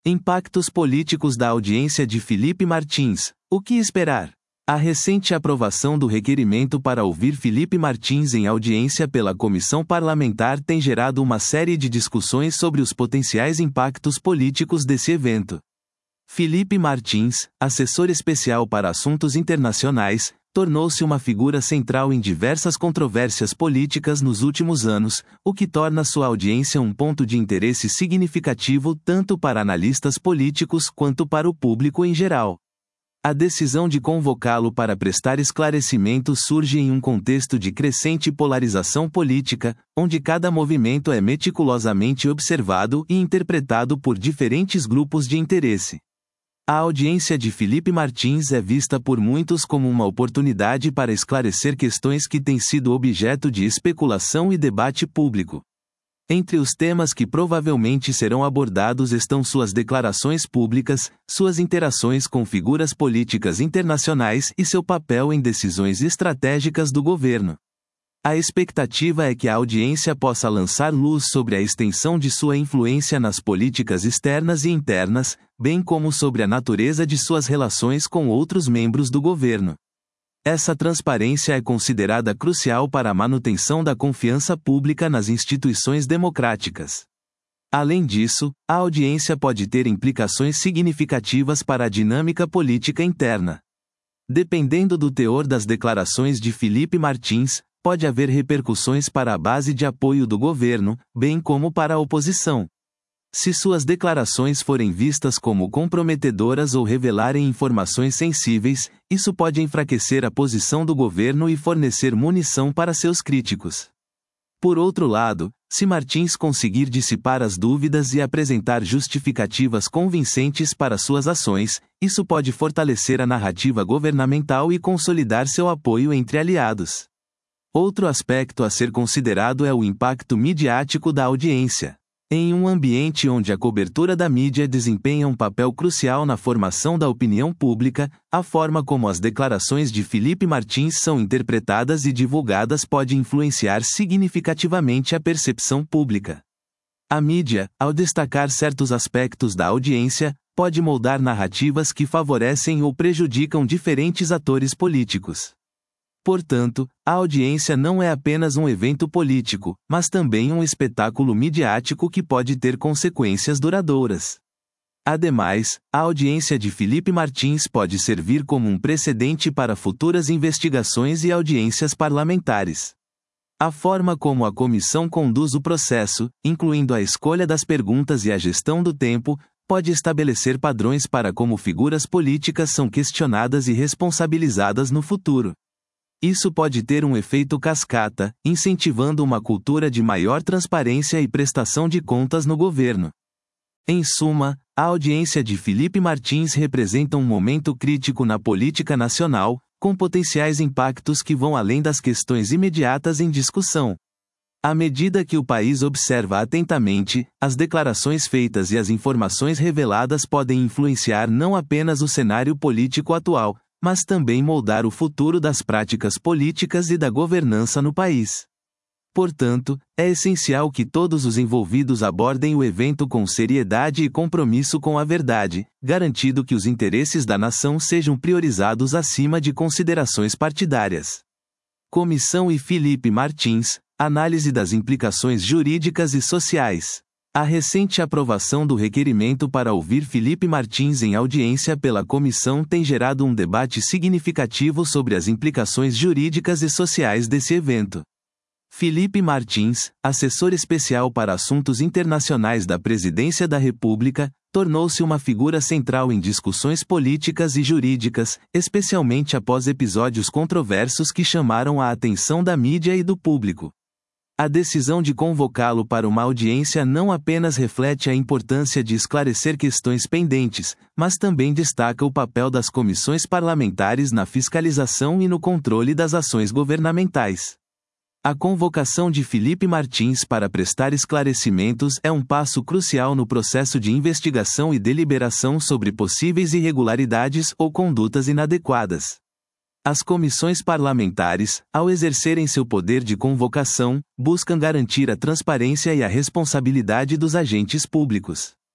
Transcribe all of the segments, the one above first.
Impactos políticos da audiência de Felipe Martins. O que esperar? A recente aprovação do requerimento para ouvir Felipe Martins em audiência pela comissão parlamentar tem gerado uma série de discussões sobre os potenciais impactos políticos desse evento. Felipe Martins, assessor especial para assuntos internacionais, tornou-se uma figura central em diversas controvérsias políticas nos últimos anos, o que torna sua audiência um ponto de interesse significativo tanto para analistas políticos quanto para o público em geral. A decisão de convocá-lo para prestar esclarecimentos surge em um contexto de crescente polarização política, onde cada movimento é meticulosamente observado e interpretado por diferentes grupos de interesse. A audiência de Felipe Martins é vista por muitos como uma oportunidade para esclarecer questões que têm sido objeto de especulação e debate público. Entre os temas que provavelmente serão abordados estão suas declarações públicas, suas interações com figuras políticas internacionais e seu papel em decisões estratégicas do governo. A expectativa é que a audiência possa lançar luz sobre a extensão de sua influência nas políticas externas e internas, bem como sobre a natureza de suas relações com outros membros do governo. Essa transparência é considerada crucial para a manutenção da confiança pública nas instituições democráticas. Além disso, a audiência pode ter implicações significativas para a dinâmica política interna. Dependendo do teor das declarações de Felipe Martins, pode haver repercussões para a base de apoio do governo, bem como para a oposição. Se suas declarações forem vistas como comprometedoras ou revelarem informações sensíveis, isso pode enfraquecer a posição do governo e fornecer munição para seus críticos. Por outro lado, se Martins conseguir dissipar as dúvidas e apresentar justificativas convincentes para suas ações, isso pode fortalecer a narrativa governamental e consolidar seu apoio entre aliados. Outro aspecto a ser considerado é o impacto midiático da audiência. Em um ambiente onde a cobertura da mídia desempenha um papel crucial na formação da opinião pública, a forma como as declarações de Felipe Martins são interpretadas e divulgadas pode influenciar significativamente a percepção pública. A mídia, ao destacar certos aspectos da audiência, pode moldar narrativas que favorecem ou prejudicam diferentes atores políticos. Portanto, a audiência não é apenas um evento político, mas também um espetáculo midiático que pode ter consequências duradouras. Ademais, a audiência de Felipe Martins pode servir como um precedente para futuras investigações e audiências parlamentares. A forma como a comissão conduz o processo, incluindo a escolha das perguntas e a gestão do tempo, pode estabelecer padrões para como figuras políticas são questionadas e responsabilizadas no futuro. Isso pode ter um efeito cascata, incentivando uma cultura de maior transparência e prestação de contas no governo. Em suma, a audiência de Felipe Martins representa um momento crítico na política nacional, com potenciais impactos que vão além das questões imediatas em discussão. À medida que o país observa atentamente, as declarações feitas e as informações reveladas podem influenciar não apenas o cenário político atual, mas também moldar o futuro das práticas políticas e da governança no país. Portanto, é essencial que todos os envolvidos abordem o evento com seriedade e compromisso com a verdade, garantindo que os interesses da nação sejam priorizados acima de considerações partidárias. Comissão e Felipe Martins, análise das implicações jurídicas e sociais. A recente aprovação do requerimento para ouvir Felipe Martins em audiência pela comissão tem gerado um debate significativo sobre as implicações jurídicas e sociais desse evento. Felipe Martins, assessor especial para assuntos internacionais da Presidência da República, tornou-se uma figura central em discussões políticas e jurídicas, especialmente após episódios controversos que chamaram a atenção da mídia e do público. A decisão de convocá-lo para uma audiência não apenas reflete a importância de esclarecer questões pendentes, mas também destaca o papel das comissões parlamentares na fiscalização e no controle das ações governamentais. A convocação de Felipe Martins para prestar esclarecimentos é um passo crucial no processo de investigação e deliberação sobre possíveis irregularidades ou condutas inadequadas. As comissões parlamentares, ao exercerem seu poder de convocação, buscam garantir a transparência e a responsabilidade dos agentes públicos.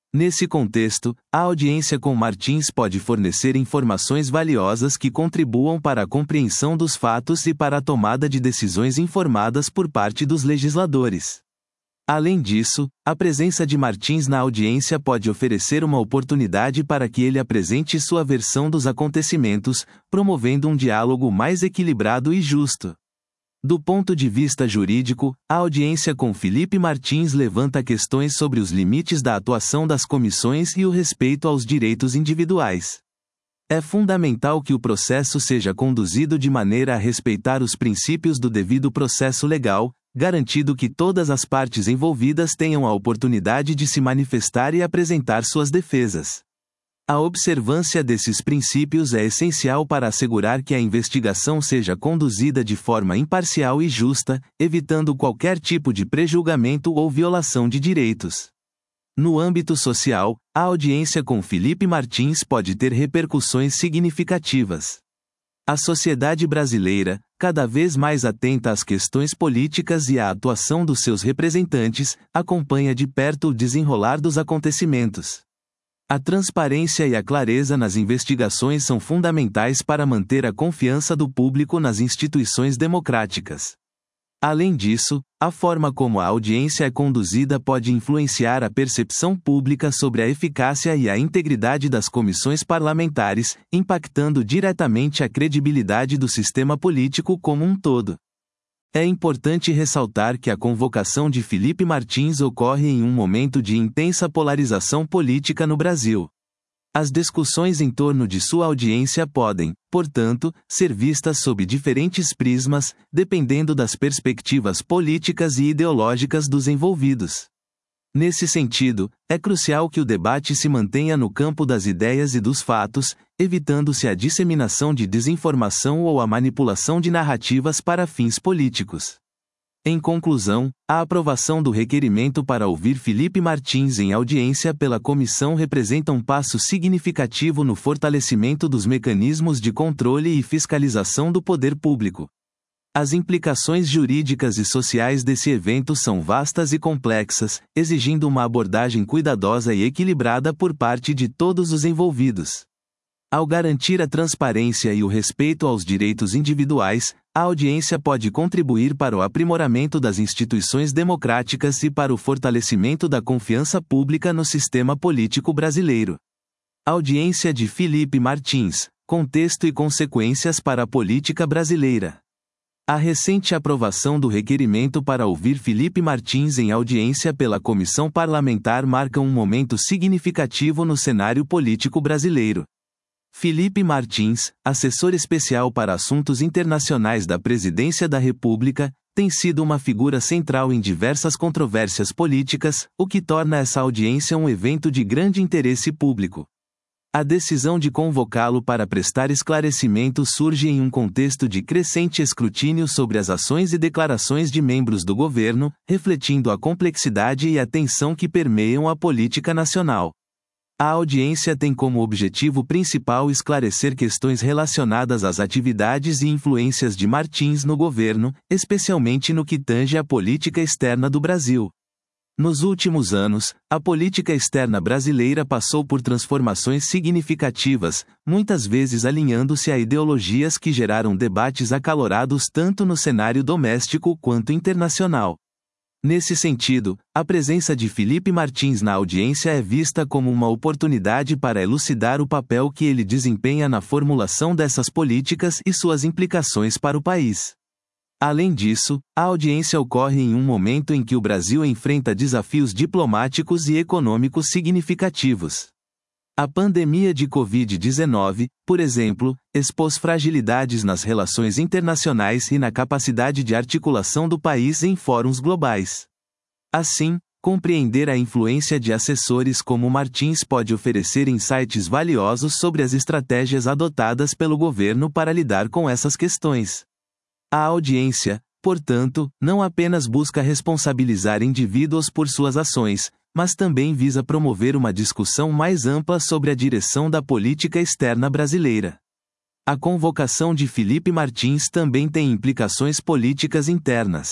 Nesse contexto, a audiência com Martins pode fornecer informações valiosas que contribuam para a compreensão dos fatos e para a tomada de decisões informadas por parte dos legisladores. Além disso, a presença de Martins na audiência pode oferecer uma oportunidade para que ele apresente sua versão dos acontecimentos, promovendo um diálogo mais equilibrado e justo. Do ponto de vista jurídico, a audiência com Felipe Martins levanta questões sobre os limites da atuação das comissões e o respeito aos direitos individuais. É fundamental que o processo seja conduzido de maneira a respeitar os princípios do devido processo legal, garantido que todas as partes envolvidas tenham a oportunidade de se manifestar e apresentar suas defesas. A observância desses princípios é essencial para assegurar que a investigação seja conduzida de forma imparcial e justa, evitando qualquer tipo de prejulgamento ou violação de direitos. No âmbito social, a audiência com Felipe Martins pode ter repercussões significativas. A sociedade brasileira, cada vez mais atenta às questões políticas e à atuação dos seus representantes, acompanha de perto o desenrolar dos acontecimentos. A transparência e a clareza nas investigações são fundamentais para manter a confiança do público nas instituições democráticas. Além disso, a forma como a audiência é conduzida pode influenciar a percepção pública sobre a eficácia e a integridade das comissões parlamentares, impactando diretamente a credibilidade do sistema político como um todo. É importante ressaltar que a convocação de Felipe Martins ocorre em um momento de intensa polarização política no Brasil. As discussões em torno de sua audiência podem, portanto, ser vistas sob diferentes prismas, dependendo das perspectivas políticas e ideológicas dos envolvidos. Nesse sentido, é crucial que o debate se mantenha no campo das ideias e dos fatos, evitando-se a disseminação de desinformação ou a manipulação de narrativas para fins políticos. Em conclusão, a aprovação do requerimento para ouvir Felipe Martins em audiência pela comissão representa um passo significativo no fortalecimento dos mecanismos de controle e fiscalização do poder público. As implicações jurídicas e sociais desse evento são vastas e complexas, exigindo uma abordagem cuidadosa e equilibrada por parte de todos os envolvidos. Ao garantir a transparência e o respeito aos direitos individuais, a audiência pode contribuir para o aprimoramento das instituições democráticas e para o fortalecimento da confiança pública no sistema político brasileiro. Audiência de Felipe Martins: contexto e consequências para a política brasileira. A recente aprovação do requerimento para ouvir Felipe Martins em audiência pela comissão parlamentar marca um momento significativo no cenário político brasileiro. Felipe Martins, assessor especial para assuntos internacionais da Presidência da República, tem sido uma figura central em diversas controvérsias políticas, o que torna essa audiência um evento de grande interesse público. A decisão de convocá-lo para prestar esclarecimento surge em um contexto de crescente escrutínio sobre as ações e declarações de membros do governo, refletindo a complexidade e a tensão que permeiam a política nacional. A audiência tem como objetivo principal esclarecer questões relacionadas às atividades e influências de Martins no governo, especialmente no que tange à política externa do Brasil. Nos últimos anos, a política externa brasileira passou por transformações significativas, muitas vezes alinhando-se a ideologias que geraram debates acalorados tanto no cenário doméstico quanto internacional. Nesse sentido, a presença de Felipe Martins na audiência é vista como uma oportunidade para elucidar o papel que ele desempenha na formulação dessas políticas e suas implicações para o país. Além disso, a audiência ocorre em um momento em que o Brasil enfrenta desafios diplomáticos e econômicos significativos. A pandemia de Covid-19, por exemplo, expôs fragilidades nas relações internacionais e na capacidade de articulação do país em fóruns globais. Assim, compreender a influência de assessores como Martins pode oferecer insights valiosos sobre as estratégias adotadas pelo governo para lidar com essas questões. A audiência, portanto, não apenas busca responsabilizar indivíduos por suas ações, mas também visa promover uma discussão mais ampla sobre a direção da política externa brasileira. A convocação de Felipe Martins também tem implicações políticas internas.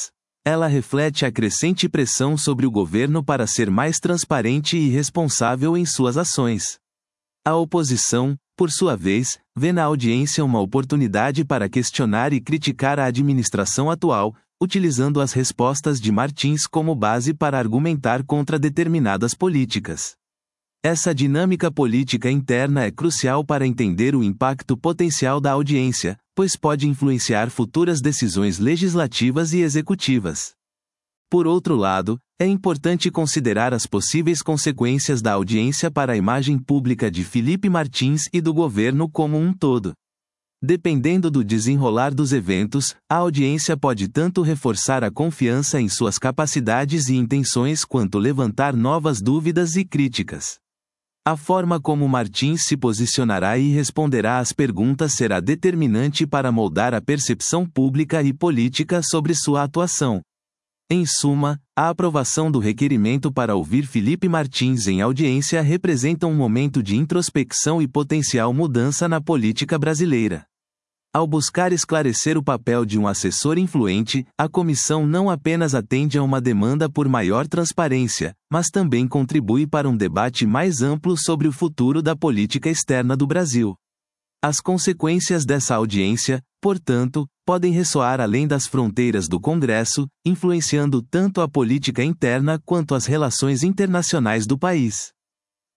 Ela reflete a crescente pressão sobre o governo para ser mais transparente e responsável em suas ações. A oposição, por sua vez, vê na audiência uma oportunidade para questionar e criticar a administração atual, utilizando as respostas de Martins como base para argumentar contra determinadas políticas. Essa dinâmica política interna é crucial para entender o impacto potencial da audiência, pois pode influenciar futuras decisões legislativas e executivas. Por outro lado, é importante considerar as possíveis consequências da audiência para a imagem pública de Felipe Martins e do governo como um todo. Dependendo do desenrolar dos eventos, a audiência pode tanto reforçar a confiança em suas capacidades e intenções quanto levantar novas dúvidas e críticas. A forma como Martins se posicionará e responderá às perguntas será determinante para moldar a percepção pública e política sobre sua atuação. Em suma, a aprovação do requerimento para ouvir Felipe Martins em audiência representa um momento de introspecção e potencial mudança na política brasileira. Ao buscar esclarecer o papel de um assessor influente, a comissão não apenas atende a uma demanda por maior transparência, mas também contribui para um debate mais amplo sobre o futuro da política externa do Brasil. As consequências dessa audiência, portanto, podem ressoar além das fronteiras do Congresso, influenciando tanto a política interna quanto as relações internacionais do país.